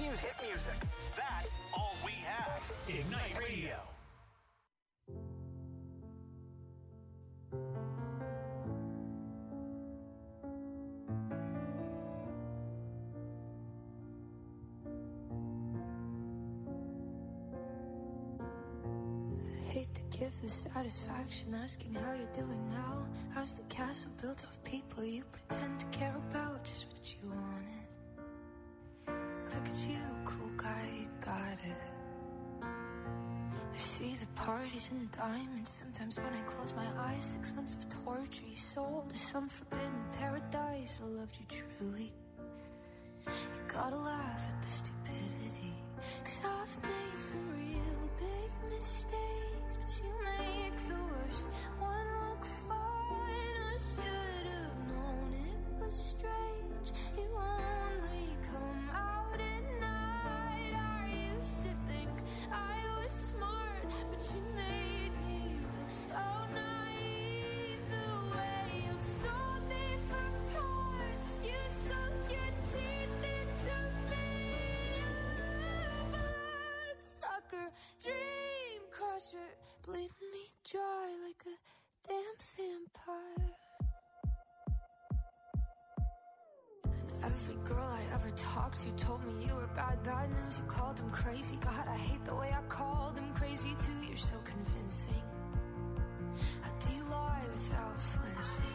music. Hit music. That's all we have. Ignite Radio. Hate to give the satisfaction asking how you're doing now. How's the castle built of people you pretend to care about? Just what you wanted. Look at you, cool guy, you got it. I see the parties and diamonds. Sometimes when I close my eyes, 6 months of torture you sold to some forbidden paradise. I loved you truly. You gotta laugh at the stupidity, 'cause I've made some real big mistakes, but you make the worst one look fine. I should have known it was strange. You only come out at night. I used to think I was smart, but you made me look so naive. The way you sold me for parts, you sunk your teeth into me. Bloodsucker, dream crusher, bleeding me dry like a damn vampire. And every girl I ever talked to told me you were bad, bad news. You called them crazy. God, I hate the way I called them crazy too. You're so convincing. How do you lie without flinching?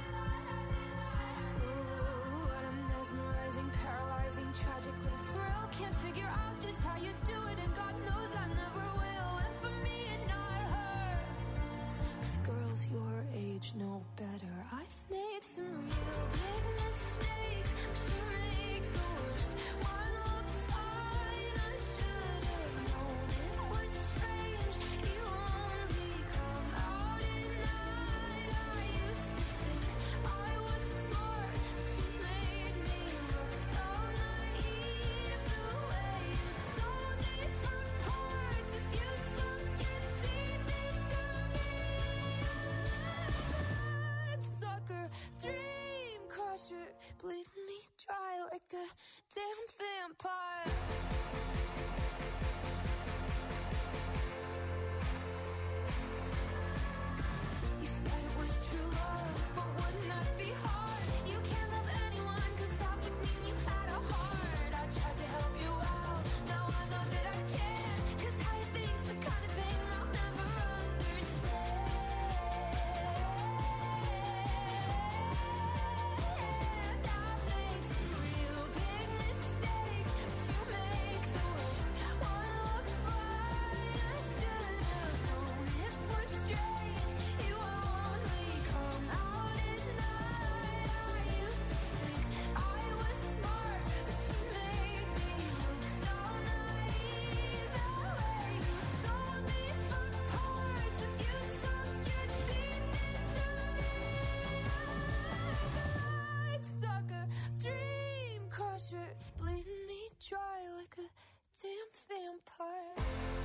Ooh, what a mesmerizing, paralyzing, tragic little thrill. Can't figure out just how you do it, and God knows I never will. And for me and not her, 'cause girls your age know better. I've made some real big mistakes, but you make the worst one look fine. I should have known it was strange. You only come out at night. I used to think I was smart, but you made me look so naive. The way you sold me for parts is you sunk your teeth into me. Bloodsucker, dream crusher, bleeding me dry like a damn vampire. You said it was true love, but wouldn't that be hard? You can't love anyone, 'cause that would mean you had a heart. I tried to help you out, now I know that I can't, 'cause how you think's the kind of thing I'll never understand. I've made some real big mistakes, but you make the worst one look fine. I should have known it was strange. You only come out at night. I used to think I was smart, but you made me look so naive. The way you sold me for parts is you sunk your teeth into me. Bloodsucker, dream crusher, bleeding me dry like a damn vampire.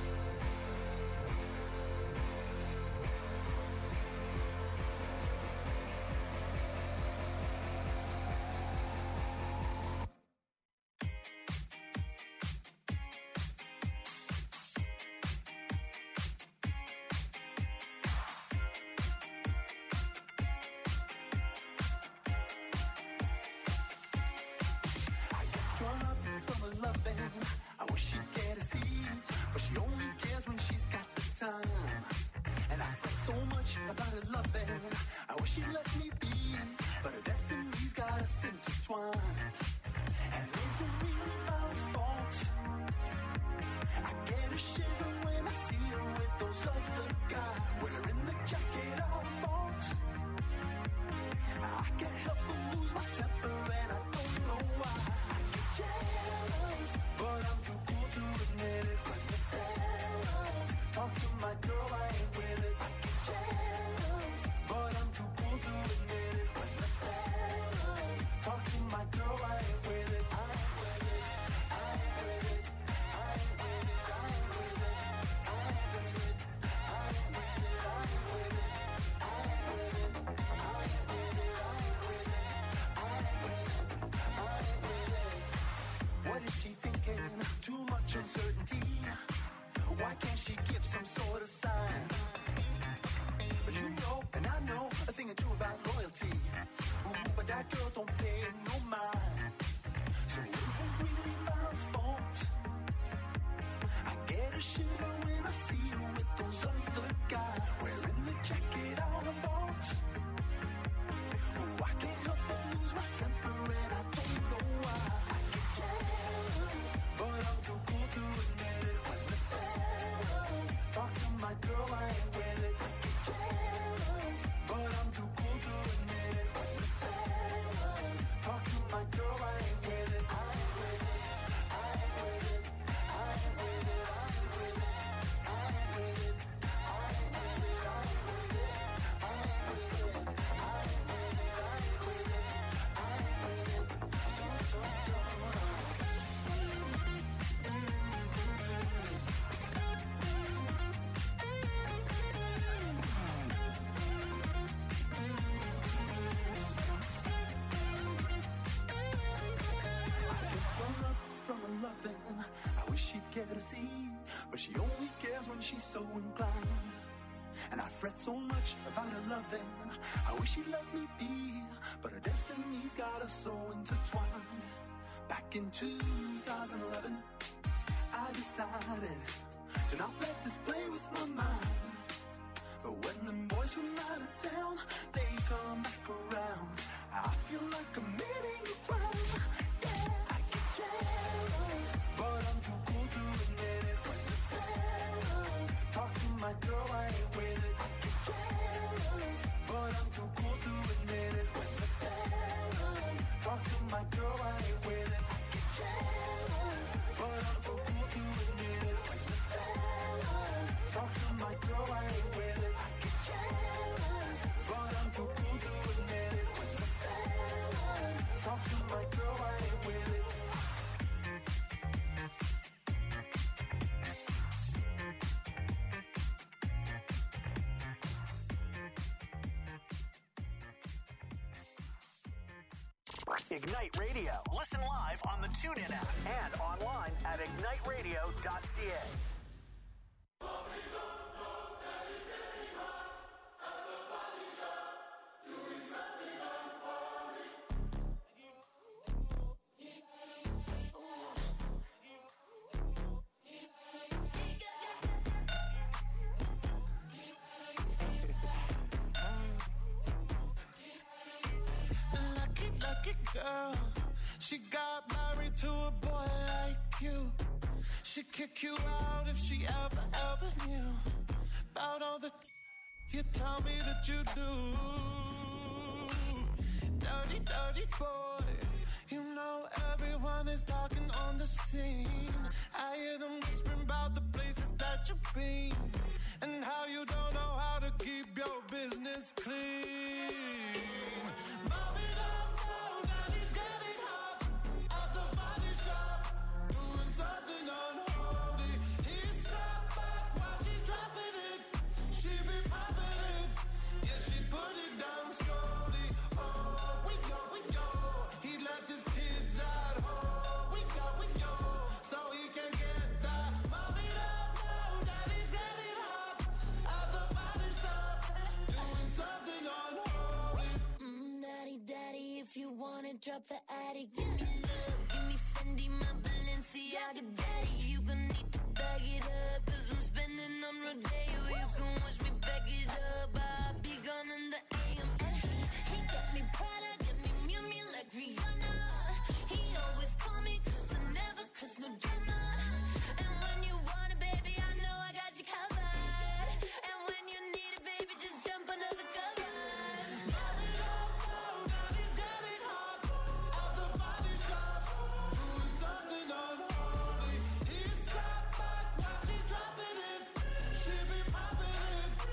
Drawn up from a loving, I wish she'd get a seat, but she only cares when she's got the time. And I thought so much about her loving, I wish she'd let me be, but her destiny's got us intertwined. And is it really my fault? I get a shiver when I see her with those other guys, wearing the jacket I bought. I can't help but lose my temper, and I don't know why. I get jealous, but I'm too cool to admit it. When the fellas talk to my girl, I ain't with it. I get jealous, but I'm too cool to admit girl, I ain't with it. I get jealous, but I'm too cool to admit it. When the fellas talk to my girl, I ain't with it. I ain't with it. I ain't with it. I ain't with it. I ain't with it. I ain't with it. I ain't with it. I ain't with it. I ain't with it. I ain't with it. I ain't with it. I ain't with it. From a loving, I wish she'd care to see, but she only cares when she's so inclined. And I fret so much about her loving, I wish she'd let me be, but her destiny's got us so intertwined. Back in 2011, I decided to not let this play with my mind. But when them boys from out of town, they come back around, I feel like I'm committing a crime. Yeah, I get jealous, but I'm too cool to admit it. When the fellas talk to my girl, I ain't with it. I get jealous, but I'm too cool to admit it. When the fellas talk to my girl, I ain't with it. I get jealous, but I'm too cool to admit it. When the fellas talk to my girl, I ain't with it. I get jealous, but I'm too cool to admit it. When the fellas talk to my girl, I ain't with it. Ignite Radio. Listen live on the TuneIn app and online at igniteradio.ca. Lucky girl, she got married to a boy like you. She'd kick you out if she ever knew about all the you tell me that you do. Dirty, dirty boy, you know everyone is talking on the scene. I hear them whispering about the places that you've been and how you don't know how to keep your business clean. Mommy, don't know that he's getting hot at the body shop, doing something unholy. He sat back while she's dropping it. She be popping it, yeah, she put it down slowly. Oh, we go. He left his kids at home. We go, so he can get that. Mommy, don't know that he's getting hot at the body shop, doing something unholy. Daddy, if you wanna drop the attic, give me love, give me Fendi, my Balenciaga. Daddy, you gon' need to bag it up, 'cause I'm spending on Rodeo. You can wish me back it up, I'll be gone in the AM. And he got me Prada, got me Miu Miu like Rihanna. He always call me 'cause I never cause no drama. And when you want it, baby, I know I got you covered. And when you need it, baby, just jump under the covers. He sat back while she's dropping it. She be popping it.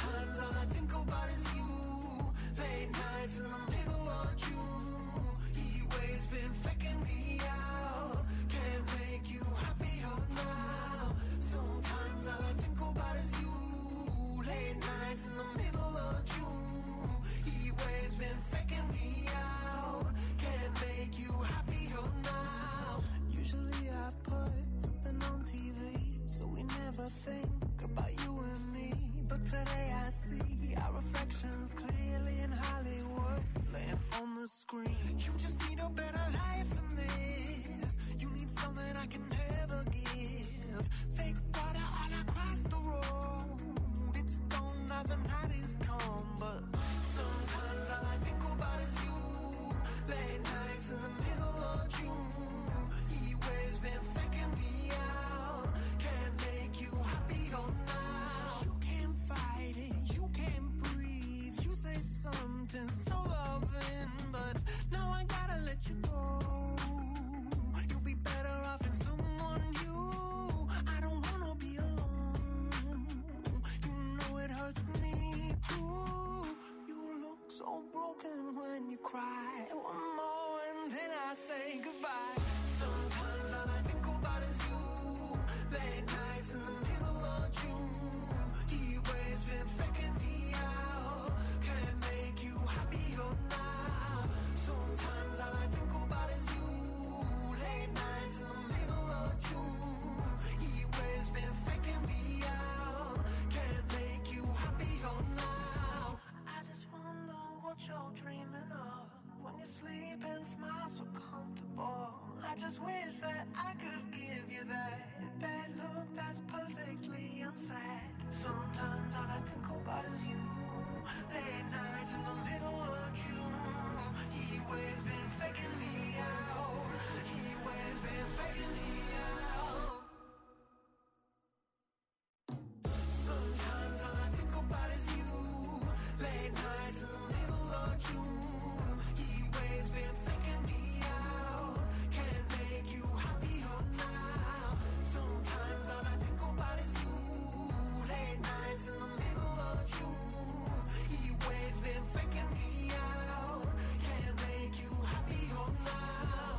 Sometimes all I think about is you. Late nights in the middle of June. He waves been faking me out. Can't make you happier now. Sometimes all I think about is you. Late nights in the middle of June. He waves been faking me out. Can't make you happier now. Usually I put something on TV, so we never think about you and me. But today I see our reflections clearly in Hollywood, laying on the screen. You just need a better life than this. You need something I can never give. Fake water all across the road. It's gone now, the night is come. But sometimes all I think about is you. Late nights in the middle of June. He waves been faking me out. Can't make you happier now. You can't fight it, you can't breathe. You say something so loving, but now I gotta let you go. You'll be better off in someone new. I don't wanna be alone. You know it hurts me too. You look so broken when you cry. One more and then I say goodbye. Sometimes all I think about is you. Late nights in the middle of June. He waves been faking me out. Can't make you happier now. Sometimes all I think about is you. Late nights in the middle of June. He waves been faking me out. Can't make you happier now. I just wonder what you're dreaming of when you sleep and smile so comfortable. I just wish that I could give you that bad look that's perfectly unsaid. Sometimes all I think about is you. Late nights in the middle of June. He waves been faking me out. He waves been faking me out. Sometimes all I think about is you. Late nights in the middle of June. He waves been faking me out. Can't make you happier now. Sometimes all I think about is you. Late nights in the middle of June. He waves been faking me out. Can't make you happier now.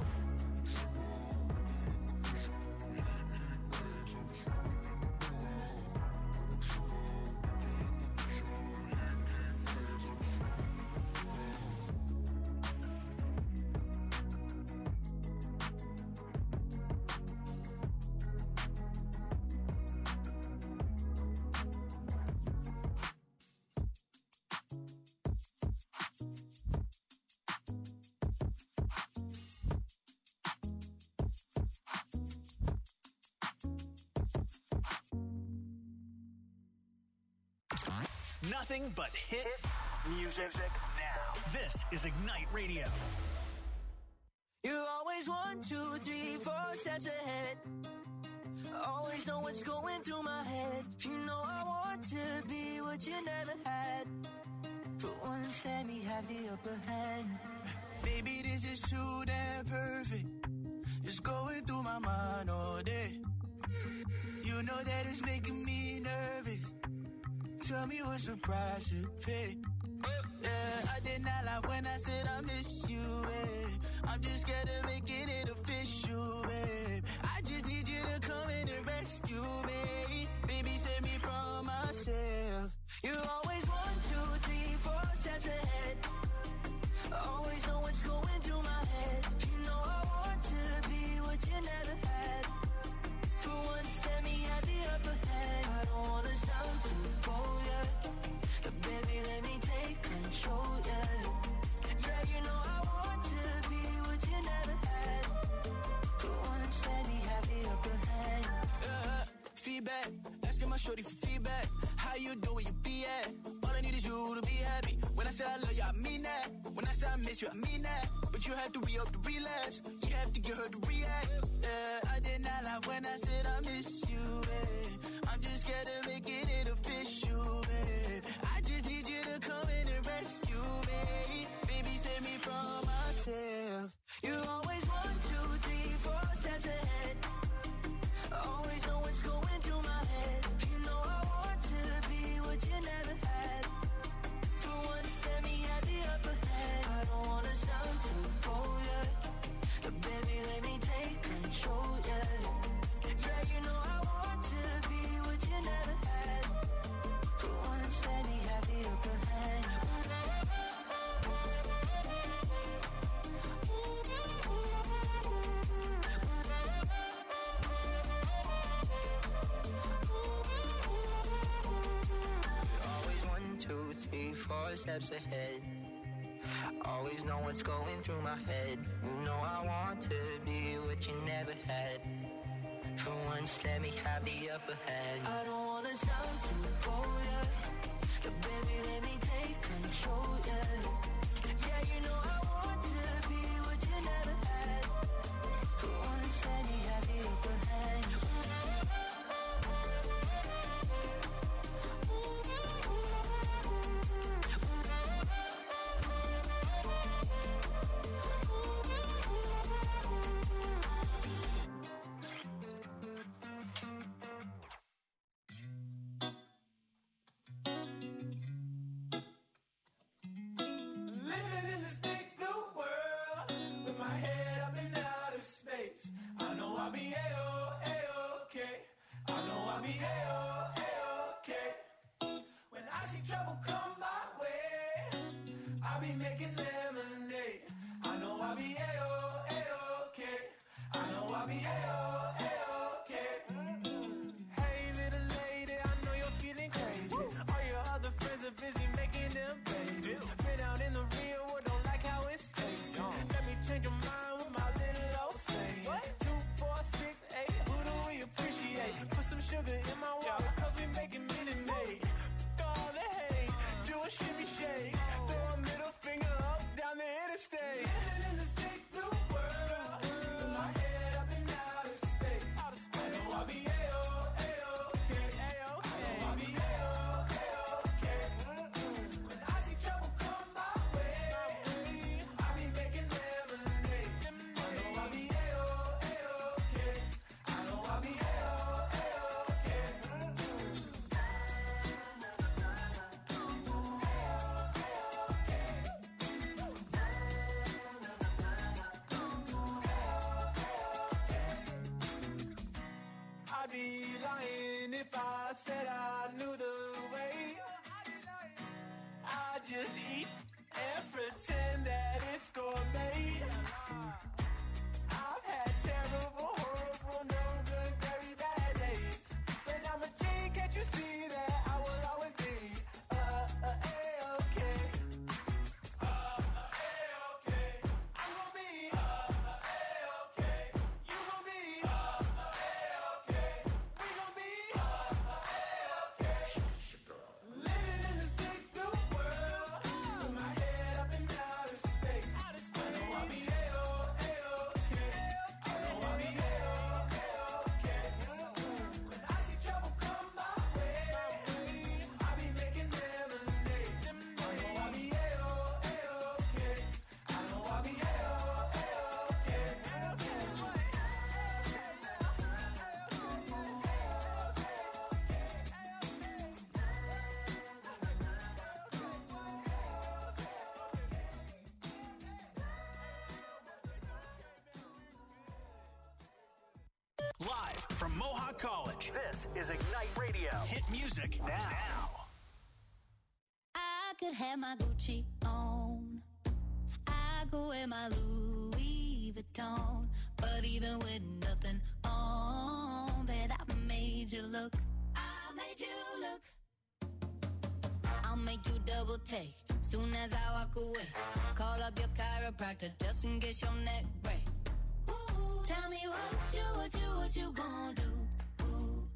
Nothing but hit music now. This is Ignite Radio. You're always 1, 2, 3, 4 steps ahead. Always know what's going through my head. You know I want to be what you never had. For once, let me have the upper hand. Baby, this is too damn perfect. It's going through my mind all day. You know that it's making me nervous. Tell me what's the price to pay. Yeah, I did not lie when I said I miss you, babe. I'm just scared of making it official, babe. I just need you to come in and rescue me. Baby, save me from myself. You're always 1, 2, 3, 4 steps ahead. Always know what's going through my head. You know I want to be what you never had. For once, let me have the upper hand. I don't wanna sound too bold, yeah. But baby, let me take control, yeah. Yeah, you know I want to be what you never had. For once, let me have the upper hand. Feedback, asking my shorty for feedback. How you doing, you be at? All I need is you to be happy. When I say I love you, I mean that. When I say I miss you, I mean that. But you have to re-up the relapse. You have to get her to react. Yeah, I did not lie when I said I miss you, babe. I'm just scared of making it official, babe. I just need you to come in and rescue me. Baby, save me from myself. You're always 1, 2, 3, 4 steps ahead. Always know what's going through my head. You know I want to be what you never had. 3, 4 steps ahead. Always know what's going through my head. You know I want to be what you never had. For once, let me have the upper hand. I don't wanna sound too bold, yeah. But baby, let me take control, yeah. Yeah, you know I want to be what you never had. For once, let me have the upper hand. Live from Mohawk College, this is Ignite Radio. Hit music now. I could have my Gucci on. I go wear my Louis Vuitton. But even with nothing on, bet I made you look. I made you look. I'll make you double take soon as I walk away. Call up your chiropractor just in case your neck break. Tell me what you gonna do? Ooh.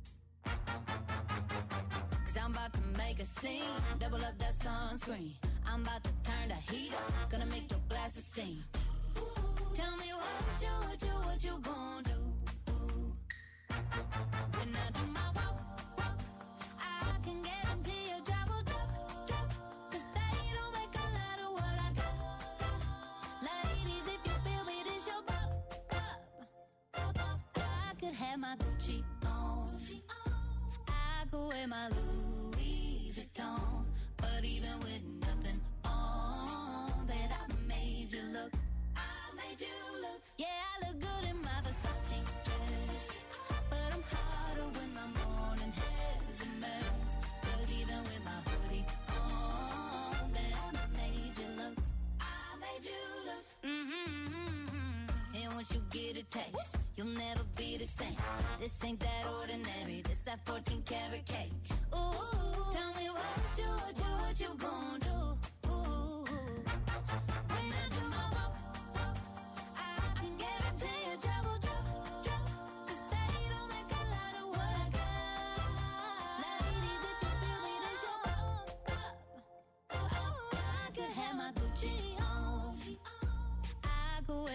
Cause I'm about to make a scene, double up that sunscreen. I'm about to turn the heat up, gonna make your glasses steam. Ooh. Tell me what you gonna do? Ooh. When I do my walk, I can guarantee your job will drop. Cause they don't make a lot of what I got. Ladies, if you feel me, this your pop. I could have my Gucci on. I could wear my Louis Vuitton. But even with nothing on, bet I made you look. I made you look. Yeah, I look good in my Versace dress. But I'm hotter when my morning hair's a mess. Cause even with my hoodie on, bet I made you look. I made you look. And once you get a taste, you'll never be the same. This ain't that ordinary. This that 14 karat cake. Ooh.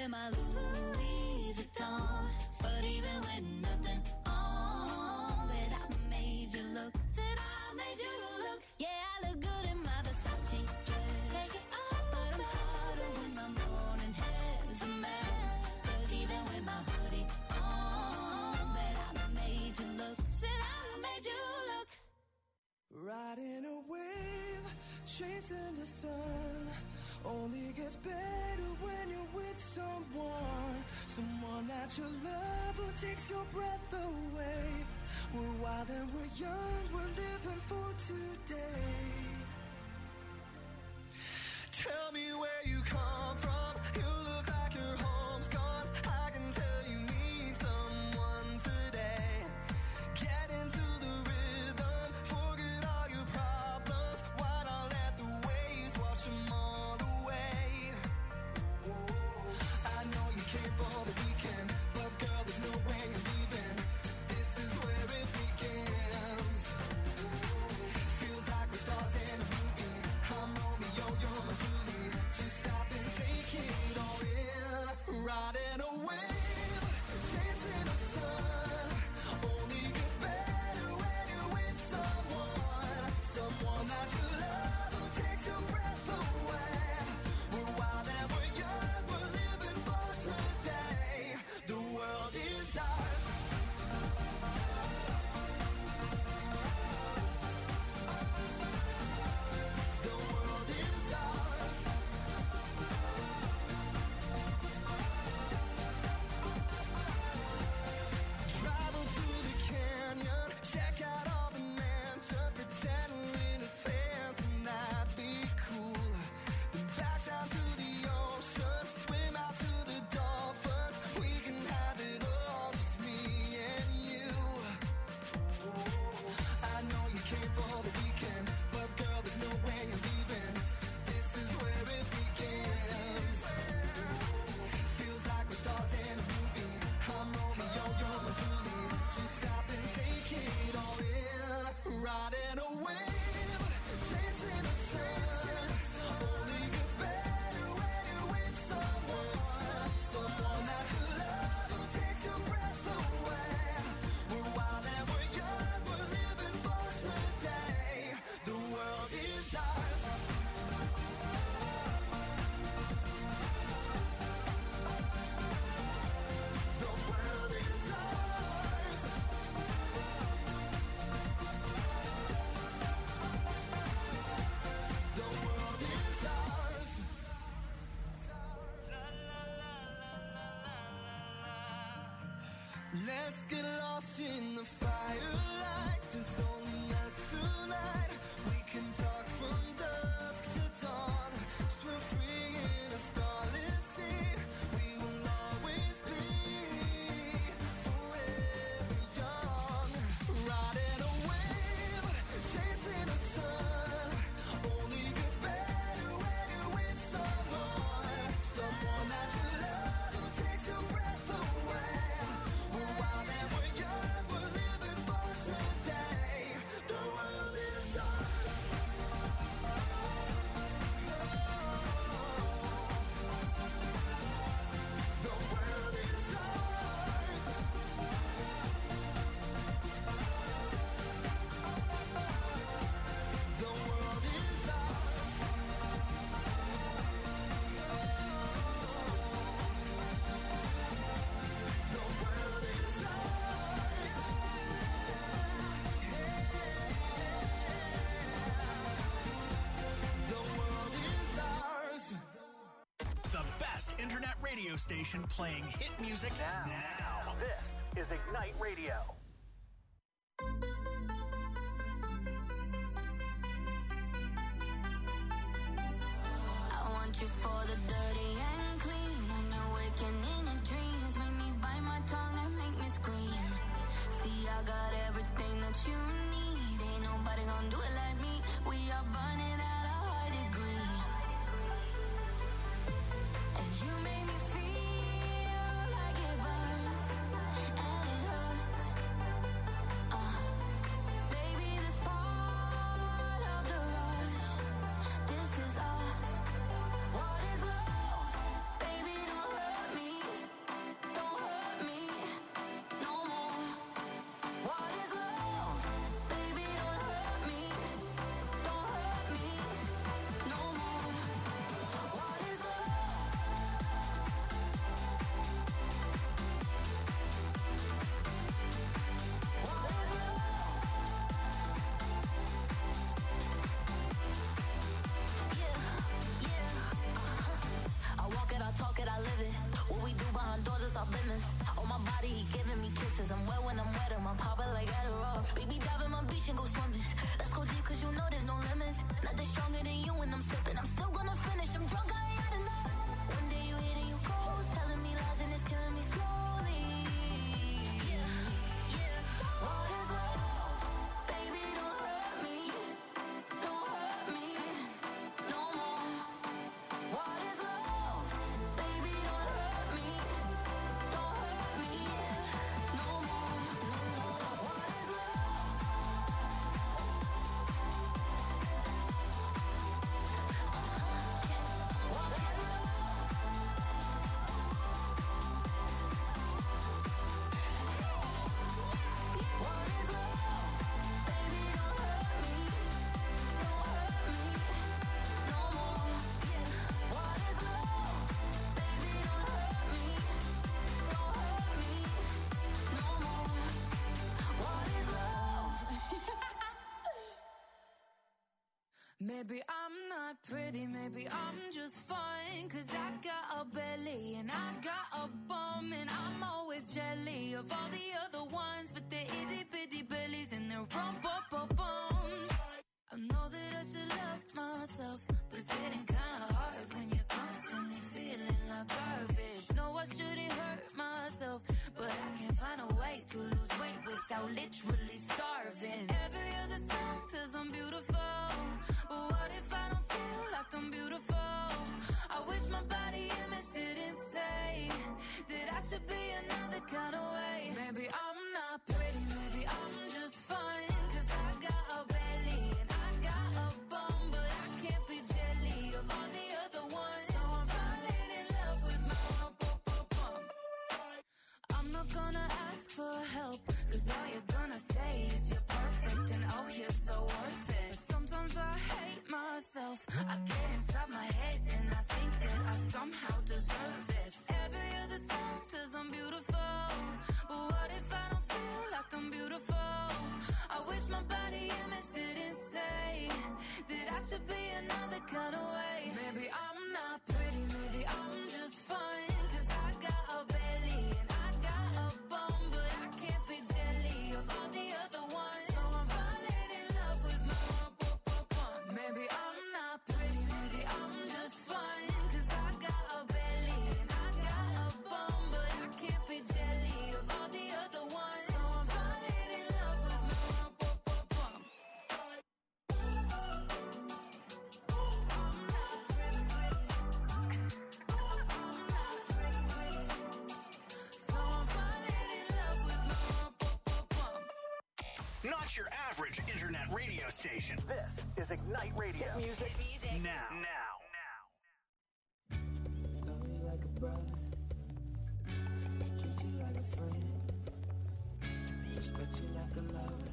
wear my Louis Vuitton, but even with nothing on, bet I made you look. Said I made you look. Yeah, I look good in my Versace dress. Take it off, but I'm hotter when my morning hair's a mess. 'Cause even with my hoodie on, bet I made you look. Said I made you look. Riding a wave, chasing the sun, only gets better when you're with someone that you love who takes your breath away. We're wild and we're young, we're living for today. Tell me where you come from, you look like your home's gone. I can tell you need someone today. Get into the rhythm, forget all your problems. Why not let the waves wash them all away? I know you came for the weekend, but girl, there's no way you're leaving. This is where it begins. Feels like we're stars in a movie. I'm Romeo, you're my Julie. Just stop and take it all in. Riding a wave, chasing the sun. Only gets better when you're with someone that you love who takes your breath away. We're wild and we're young, we're living for today. The world is ours. The world is ours. Travel to the canyon, check out all the mansions, pretend we're in a phantom, that'd be cool. Then back down to the ocean, swim out to the dolphins. We can have it all, just me and you. I know you came for the weekend, but girl, there's no way you're leaving. This is where it begins. Feels like we're stars in a movie. I'm Romeo, you're my Julie. Just stop and take it all in. Riding a wave, chasing the sun. Only gets better when you're with someone that you love who takes your breath away. We're wild and we're young, we're living for today. The world is ours. The world is ours. The world is ours. Let's get lost in the firelight. There's only us tonight. We can talk from dusk to dawn. Swim free in a starless sea. We will always be forever young. Riding a wave, chasing the sun. Only gets better when you're with someone that you love who takes your breath away. We're wild and we're young, we're living for today. The world is ours. The world is ours. The world is ours. The world is ours. The world is ours. The best internet radio station playing hit music now. This is Ignite Radio. I want you for the dirty and clean. When you're waking in your dreams, make me bite my tongue and make me scream. See, I got everything that you need. Ain't nobody gonna do it like me. We are burning at a high degree. And you make me feel like it burns and it hurts. Baby, this part of the rush. This is us. What is love? Baby, don't hurt me. body, giving me kisses. I'm wet when I'm wet, I'm popping like Adderall. Baby, dive in my beach and go swimming. Let's go deep, cause you know there's no limits. Nothing stronger than you when I'm sipping. I'm still gonna finish, I'm drunk, I ain't had enough. One day you hit and you go, telling me lies and it's killing me slowly. Yeah, yeah. What is love? Baby, don't hurt me. Don't hurt me no more. What is love? Baby, don't hurt me. Don't hurt me no more. What is love? What is love? What is love? Baby, don't hurt me. Don't hurt me no more. What is love? Baby, don't hurt me. Don't hurt me no more. What is love? Maybe I'm not pretty, maybe I'm just fine. Cause I got a belly and I got a bum. And I'm always jelly of all the other ones. But they're itty bitty bellies and their rump-up-bums. I know that I should love myself, but it's getting kinda hard when you're constantly feeling like garbage. No, I shouldn't hurt myself, but I can't find a way to lose weight without literally starving. Every other song says I'm beautiful, but what if I don't feel like I'm beautiful? I wish my body image didn't say that I should be another kind of way. Maybe I'm not pretty, maybe I'm just fine. Cause I got a belly and I got a bum, but I can't be jelly of all the other ones. So I'm falling in love with my bum. I'm not gonna ask for help, cause all you're gonna say is you're perfect and oh, you're so worth it. Sometimes I hate myself, I get inside my head and I think that I somehow deserve this. Every other song says I'm beautiful, but what if I don't feel like I'm beautiful? I wish my body image didn't say that I should be another kind of way. Maybe I'm not pretty, maybe I'm just fine. Cause I got a belly and I got a bum, but I can't be jelly of all the other ones. So I'm falling in love with my bum. Maybe I'm not pretty, maybe I'm just fine. Cause I got a belly and I got a bum, but I can't be jelly of all the other ones. So I'm falling in love with my bum. I'm not pretty, I'm not pretty, so I'm falling in love with my bum. Not your average internet radio station. This is Ignite Radio. Music now. Love you like a brother, treat you like a friend, respect you like a lover.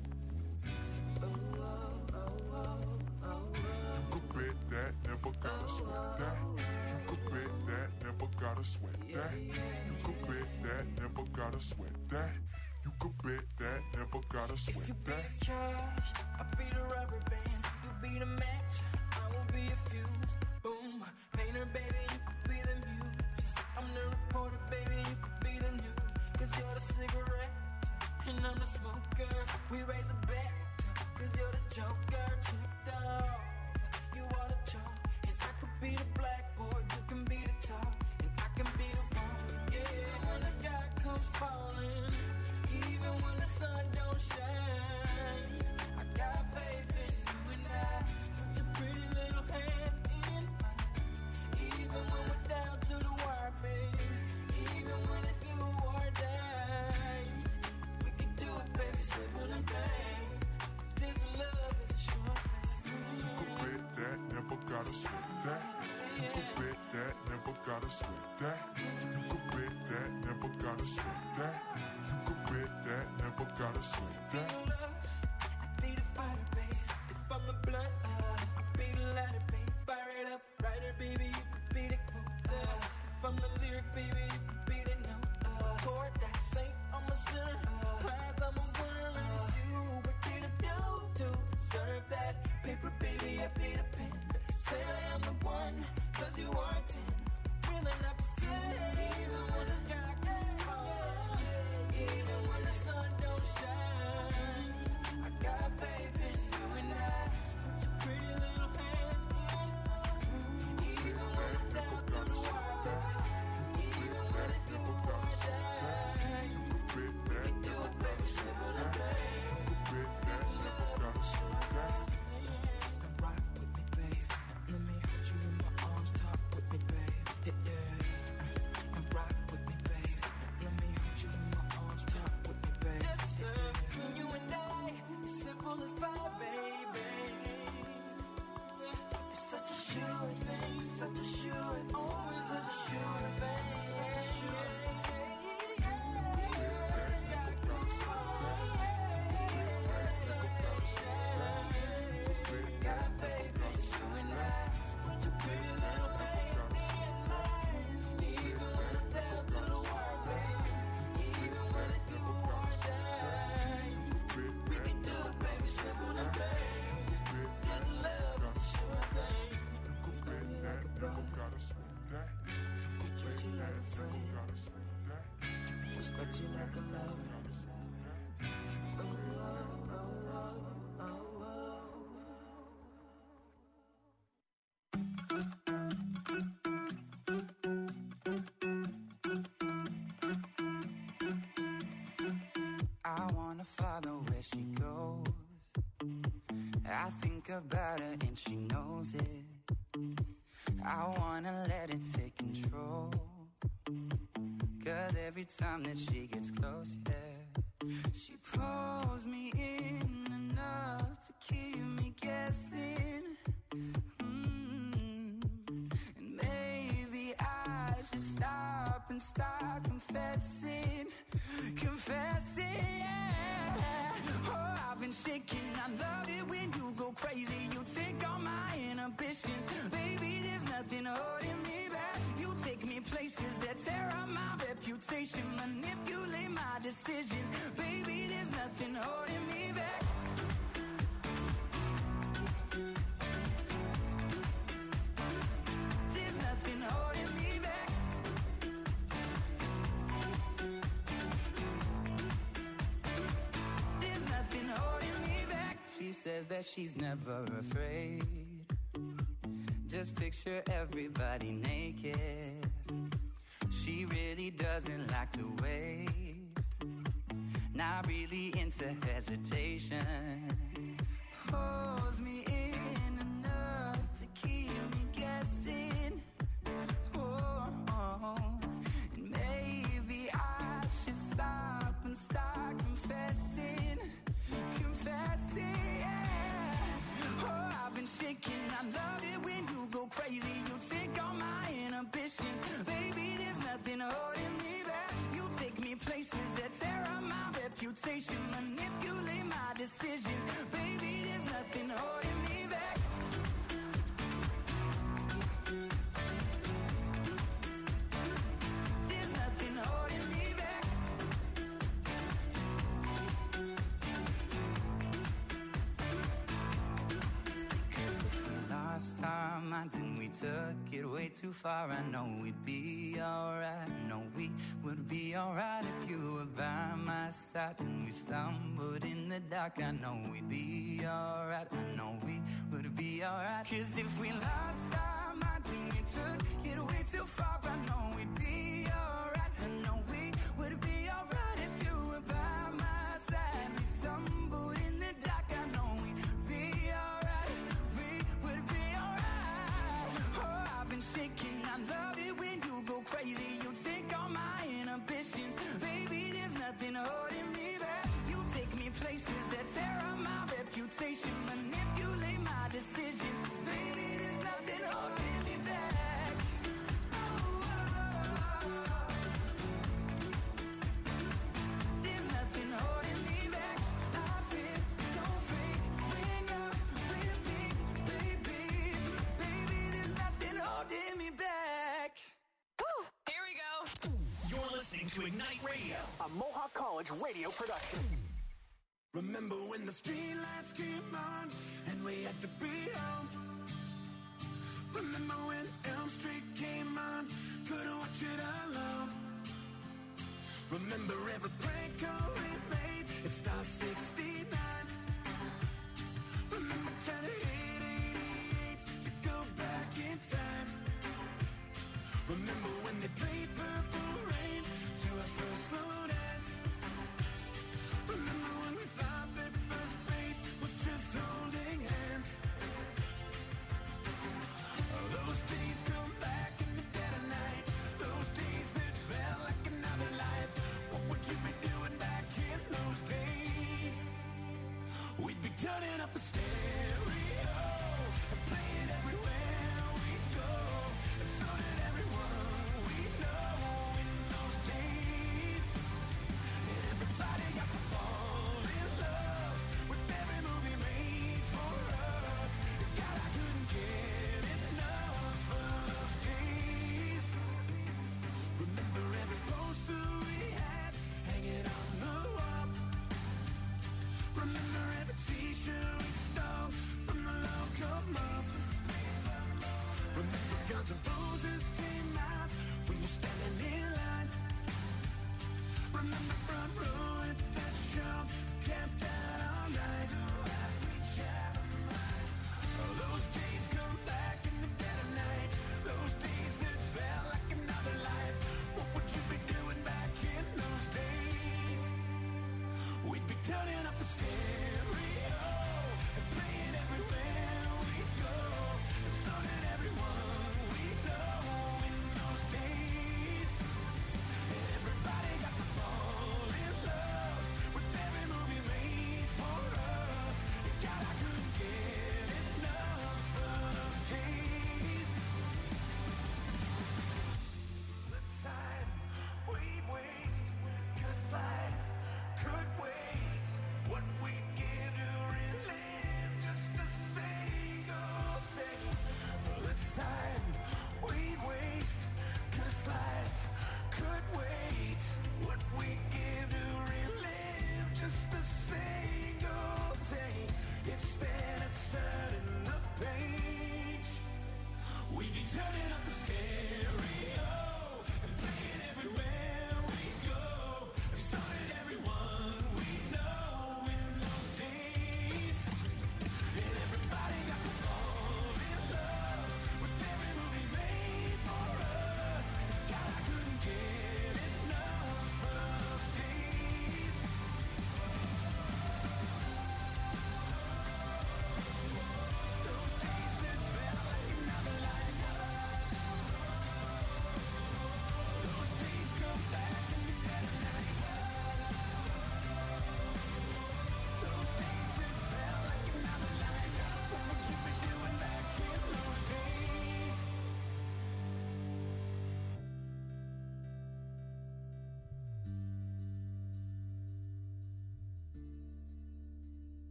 Oh, oh, oh, oh, oh. You could bet that, never gotta sweat that. You could bet that, never gotta sweat that. You could bet that, never gotta sweat that. You could bet that, never gotta If sweat you be that. the charge, I'll be the rubber band. You be the match, I will be a fuse. Boom, painter, baby, you could be the muse. I'm the reporter, baby, you could be the news. Cause you're the cigarette, and I'm the smoker. We raise the bet, cause you're the joker. Tricked off, you are the chalk. And I could be the blackboard, you can be the top. And I can be the one, yeah, when the sky comes falling. Even when the sun don't shine, I got faith in you and I. So put your pretty little hand in mine. Even when we're down to the wire, baby. Even when it's do or die, we can do it, baby, simple and plain. 'Cause this love is a short thing. You could bet that, never gotta sweat that. You could bet that, never gotta sweat that. You could bet that, never gotta sweat that. You could bet that, never gotta sweat that. I be the fighter, baby. If I'm a blunt, I be the lighter, baby. Fire it up, writer, baby. You could be the quote. If I'm the lyric, baby, you could be the note. Chord that saint, I'm a sinner. Prize, I'm a winner, and it's you. What did I do to deserve that? Paper, baby, I be the pen. Say I am the one, 'cause you are 10. Really not pretend. Even when the sky gets falling. but you never love it. I wanna follow where she goes. I think about her and she knows it. I wanna let it take control. Cause every time that she gets close, yeah, she pulls me in enough to keep me guessing. And maybe I should stop and start confessing. Confessing, yeah. Oh, I've been shaking. I love it when you go crazy. You take all my inhibitions. Baby, there's nothing holding me back. You take me places that tear up my reputation. Manipulate my decisions. Baby, there's nothing holding me back. There's nothing holding me back. There's nothing holding me back. She says that she's never afraid. Just picture everybody naked. She really doesn't like to wait. Not really into hesitation. Pulls me in enough to keep me guessing. Oh, and maybe I should stop and start confessing. Confessing, yeah. Oh, I've been shaking. I love it when you go crazy. You take all my inhibitions. Baby, there's nothing holding me back. You take me places that tear up my reputation. Manipulate my decisions. Baby, there's nothing holding me back. There's nothing holding me back. Cause if we lost our minds and we took it way too far, I know we'd be alright. I know we would be alright if you were by my side. And we stumbled in the dark, I know we'd be alright. I know we would be alright. Cause if we lost our minds and we took it way too far, I know we'd be alright. I know we would be alright if you were by my side. We stumbled in the dark, I know we'd be alright. We would be alright. Oh, I've been shaking. I love it when you go crazy. You take all my inhibitions. Baby, there's nothing holding me back. You take me places that tear up my reputation. Manipulate my decisions. Baby, there's nothing holding me back. Oh, oh, oh. There's nothing holding me back. I feel so free when you're with me, baby. Baby, there's nothing holding me back. Woo! Here we go. You're listening to Ignite Radio, a Mohawk College radio production. Remember when the streetlights came on and we had to be home? Remember when Elm Street came on, couldn't watch it alone? Remember every prank call we made, it Star 69. Remember trying to hit 88 to go back in time. Remember when they played Purple Rain to our first slow dance? Remember when we thought that first base was just holding hands? Those days come back in the dead of night. Those days that felt like another life. What would you be doing back in those days?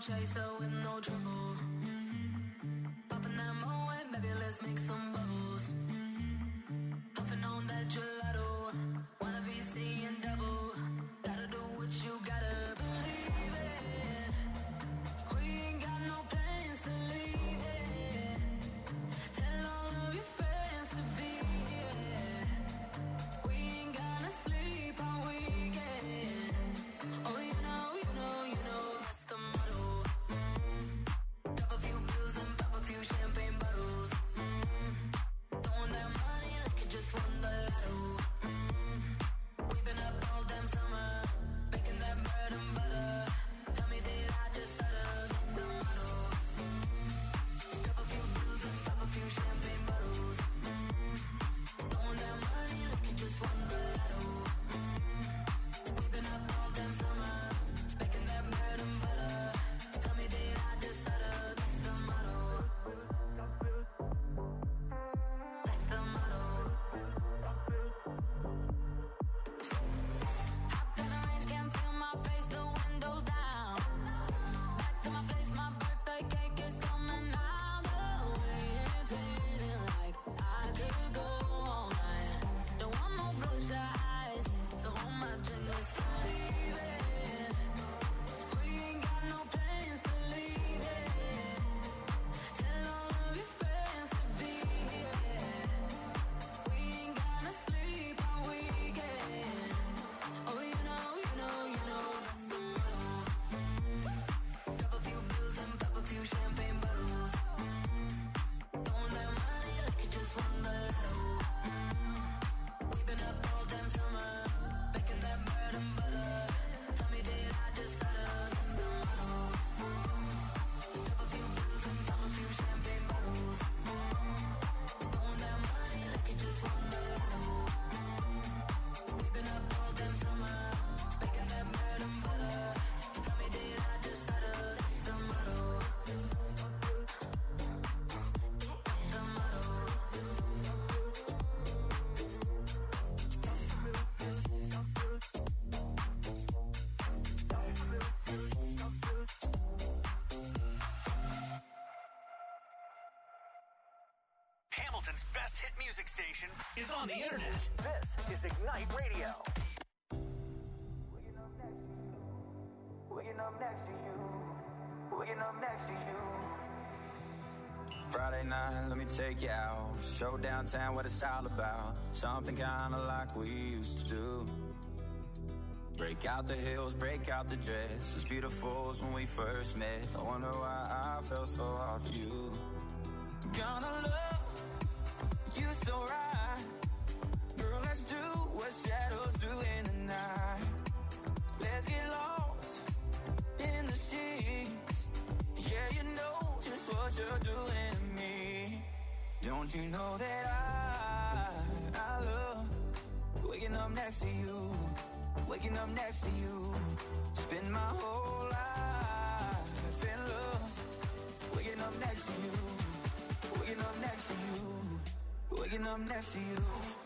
chaser with no trouble. Popping that moe, baby, let's make some bubbles. Puffing on that gelato, wanna be seeing double. Gotta do what you gotta believe it. We ain't got no plans to leave it. Tell all of your friends to be here. We ain't gonna sleep all weekend. Oh, you know, that's the motto. Pop a few pills and pop a few champagne bottles. Throwing that money like you just won the lotto. We've been up all damn summer, making that bread and butter. Tell me, did I just stutter? That's the motto. Pop a few pills and pop a few champagne bottles. Throwing that money like you just won the lotto. We've been up all damn summer, making that bread and butter. Tell me, did I just stutter? That's the motto. That's the motto. Hopped in the range, can't feel my face, the windows down. Back to my place, my birthday cake is coming out. The wind's hitting like I could go all night. Don't want no bloodshot eyes, so hold my drink, let's believe it. We ain't got no plans to leave it. Tell all of your friends to be here. We ain't gonna sleep all weekend. Oh, you know, that's the motto. Pop a few pills and pop a few champagne bottles. Throwing that money like you just won the lotto. We've been up all damn summer, making that bread and butter. Tell me, did I just stutter? That's the motto. Pop a few pills and pop a few champagne bottles. Throwing that money like you just won the lotto. We've been up all damn summer, making that bread and butter. Tell me, did I just stutter? That's the motto. That's the motto. Hamilton's best hit music station is on the internet. This is Ignite Radio. Waking up next to you. Waking up next to you. Friday night, let me take you out. Show downtown what it's all about. Something kinda like we used to do. Break out the heels, break out the dress. As beautiful as when we first met. I wonder why I felt so hard for you. Gonna love you so right. Girl, let's do what shadows do in the night. Let's get lost in the sheets. Yeah, you know just what you're doing to me. Don't you know that I love waking up next to you. Waking up next to you. Spend my whole life in love. Waking up next to you. Waking up next to you. Waking up next to you.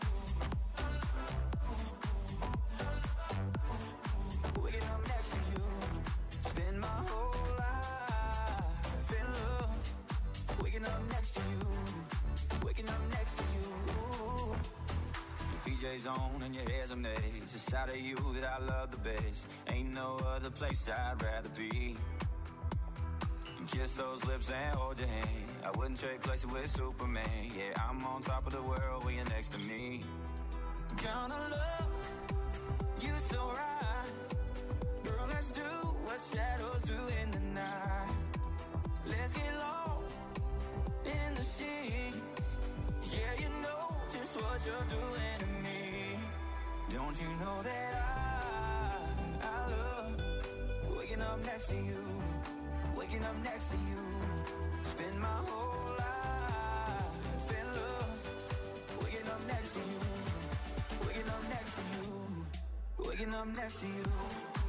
Waking up next to you. Spend my whole life in love. Waking up next to you. Waking up next to you. Your PJ's on and your hair's a maze. It's out of you that I love the best. Ain't no other place I'd rather be. Kiss those lips and hold your hand. I wouldn't trade places with Superman. Yeah, I'm on top of the world when you're next to me. Gonna love you so right. Girl, let's do what shadows do in the night. Let's get lost in the sheets. Yeah, you know just what you're doing to me. Don't you know that I love waking up next to you. Waking up next to you. Spend my whole life in love. Waking up next to you. Waking up next to you. Waking up next to you.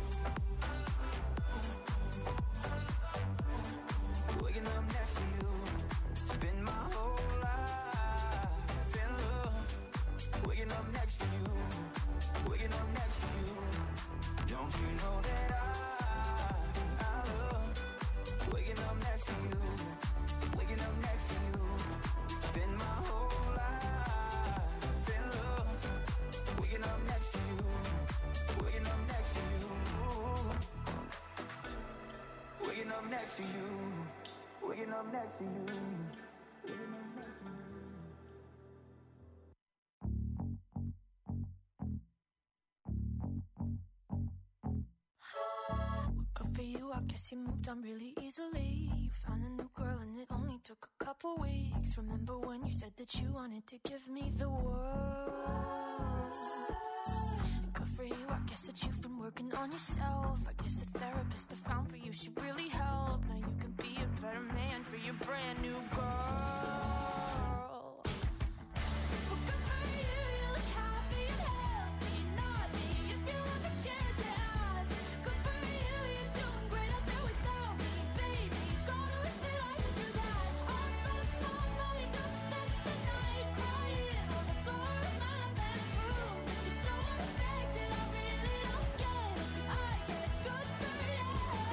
Waking up next to you. Spend my whole life in love. Waking up next to you. Waking up next to you. Don't you know that I love next to you. Waking up next to you. Good for you, I guess you moved on really easily. You found a new girl and it only took a couple weeks. Remember when you said that you wanted to give me the world? And good for you, I guess that you've been working on yourself. I guess the therapist I found for you should really help. Now you can be a better man for your brand new girl. Well, good for you, you look happy and healthy. Not me, if you ever cared to ask. Good for you, you're doing great out there without me, baby. Gotta wish that I could do that. I lost my mind, I've spent the night crying on the floor of my bedroom. But you're so unaffected, I really don't get it. I guess good for you.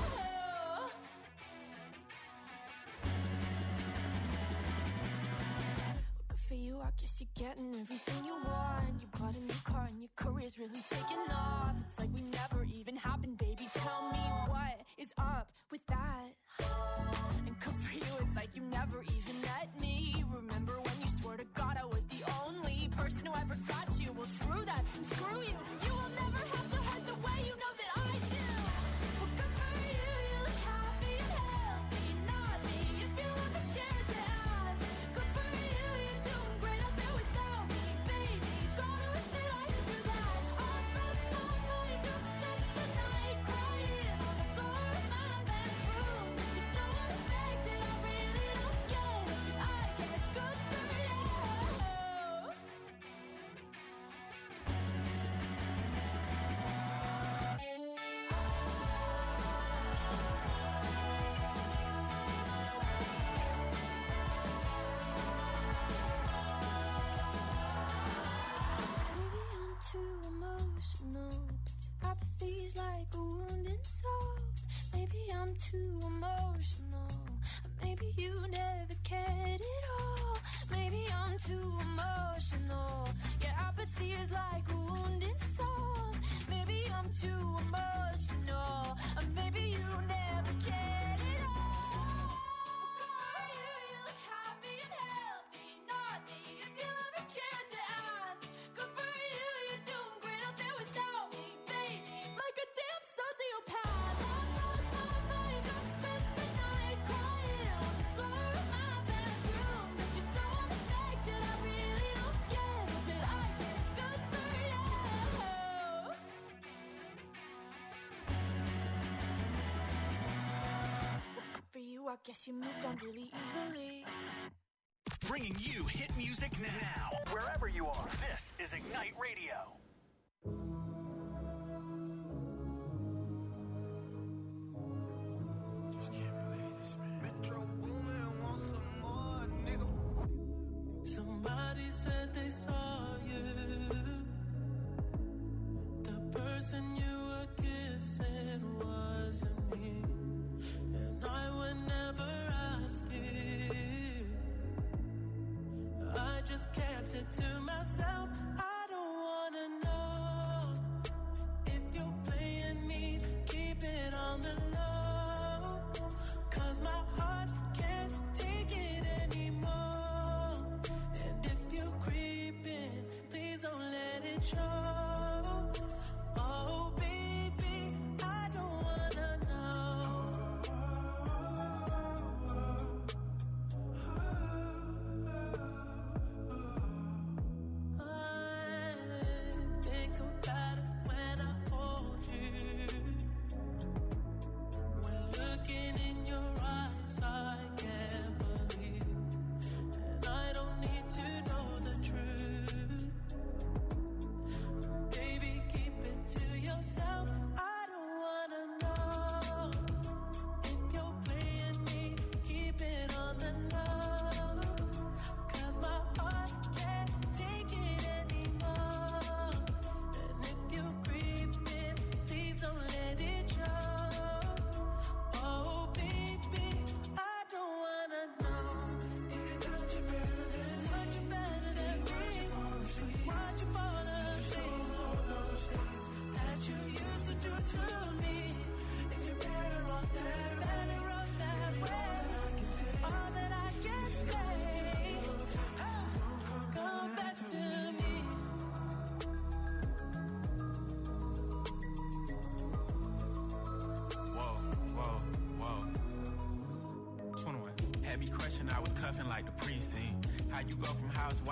Good for you, I guess you're getting everything you want. You bought a new car and your career's really taking off. It's like we never even happened, baby. Tell me what is up with that. And good for you, it's like you never even met me. Remember when you swore to God I was the only person who ever got you? Well, screw that and screw you. You will never have to hurt the way you know that I do. Well, good for you, you look happy and healthy. Not me, if you ever cared to ask. Good for you, you're doing great out there without me, baby. Gotta wish that I could do that. I lost my mind, I've spent the night crying on the floor of my bedroom. But you're so unaffected, I really don't get it. I guess good for you. Maybe I'm too emotional, but your apathy's like a wounded soul. Maybe I'm too emotional, or maybe you never cared at all. Maybe I'm too emotional, your apathy is like a wounded soul. Maybe I'm too emotional, or maybe you never cared at all. Good for you, you look happy and healthy. Not me, if you ever cared to ask. Good for you, you're doing great out there without me, baby. Like a damn sociopath. I've lost my mind, I've spent the night crying on the floor of my bedroom. But you're so unaffected, I really don't get it. But I guess good for you. Good for you, I guess you moved on really easily. Bringing you hit music now. Wherever you are, this is Ignite Radio. Somebody said they saw you. The person you were kissing wasn't me. And I would never ask you. I just kept it to myself. I don't wanna know if you're playing me. Keep it on the low. 'Cause my heart can't take it anymore. And if you're creeping, please don't let it show. Oh baby, I don't wanna know. I think about it when I hold you. When looking in your eyes, I can't believe. And I don't need to know the truth.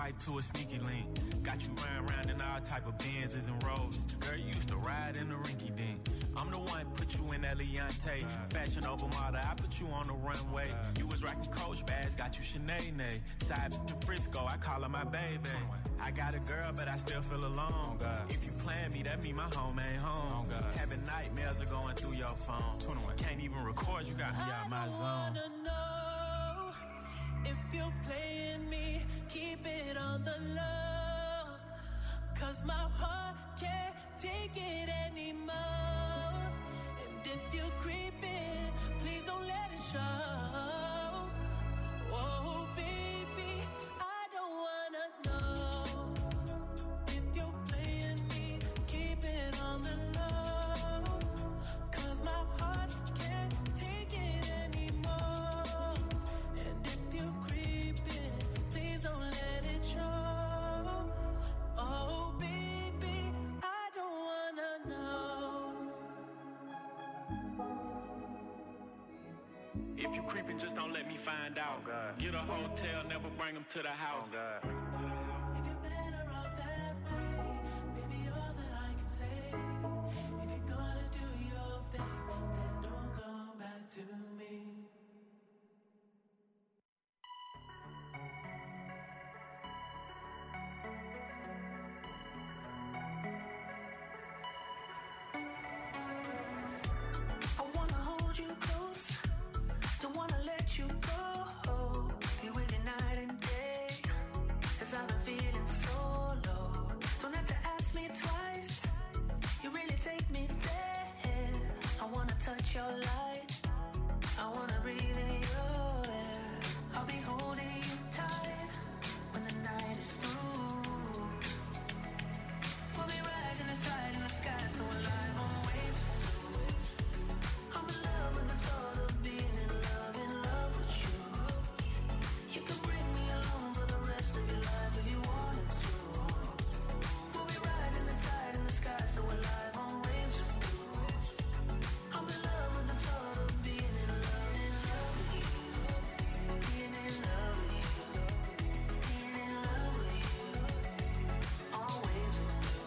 wife to a sneaky link. Got you riding around in all type of Benzes and Rolls. Girl, you used to ride in the rinky dink. I'm the one put you in that Leontay. Fashion over model, I put you on the runway. You was rocking Coach bags, got you Sinead. Side in Frisco, I call her my baby. I got a girl, but I still feel alone. If you plan me, that mean my home ain't home. Having nightmares are going through your phone. Can't even record, you got me out my zone. I wanna know if you're playing me, keep it on the low. 'Cause my heart can't take it anymore. And if you're creeping, please don't let it show. Oh, baby, I don't wanna know if you're playing me, keep it on the low. 'Cause my heart can't take it anymore. And if you're creeping, please don't let it show. Oh, baby, I don't wanna know. If you creeping, just don't let me find out. Get a hotel, never bring them to the house. If you're better off that way, baby, all that I can say. If you're gonna do your thing, then don't come back to me. I wanna hold you close, don't wanna let you go. Be with you night and day, 'cause I've been feeling so low. Don't have to ask me twice, you really take me there. I wanna touch your light, I wanna breathe in your air. I'll be holding you tight when the night is through. We'll be riding the tide in the sky, so alive on waves. I'm in love with the thought of being in love with you. You can bring me along for the rest of your life if you wanted to. We'll be riding the tide in the sky, so alive on waves of blue. I'm in love with the thought of being in love with you. Being in love with you. Being in love with you. Always with you.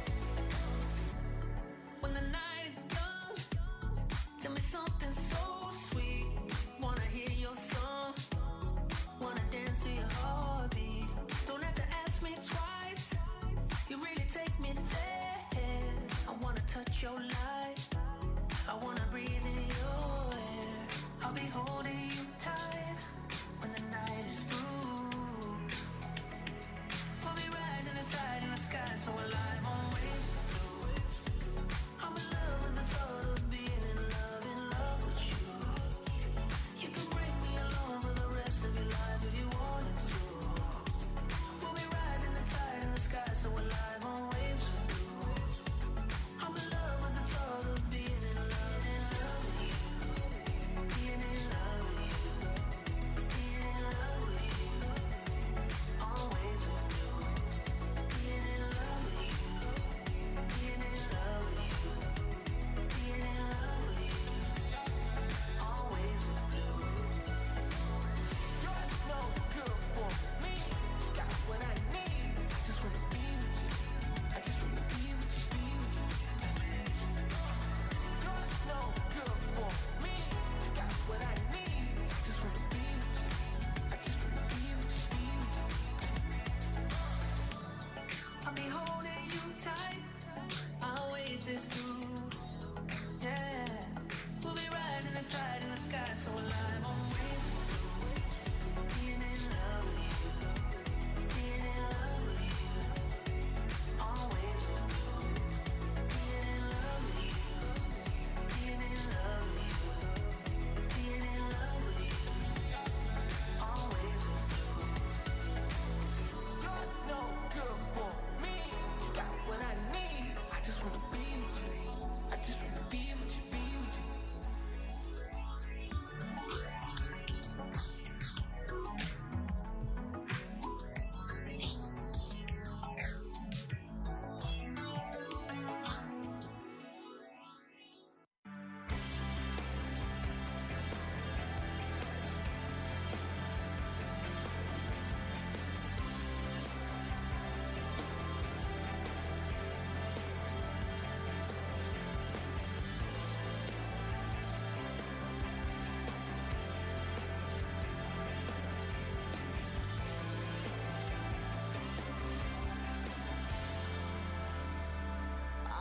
When the night is young, tell me something so sweet. Wanna hear your song, wanna dance to your heartbeat. Don't have to ask me twice, you really take me there. I wanna touch your light, I wanna breathe in your air. I'll be holding you tight when the night is through. We'll be riding the tide in the sky, so alive on waves. I'm in love with the thought of being in love with you. You can bring me along for the rest of your life if you wanted to. We'll be riding the tide in the sky, so alive on waves of blue. I'm in love with the thought of being in love with you. Being in love with you. Being in love with you. Always with you. Being in love with you.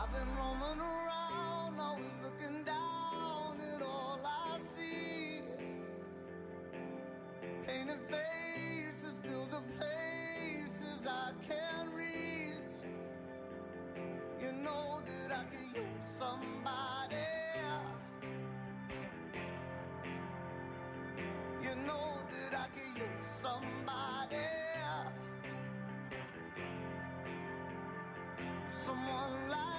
I've been roaming around, always looking down at all I see. Painted faces fill the places I can't reach. You know that I could use somebody. You know that I could use somebody. Someone like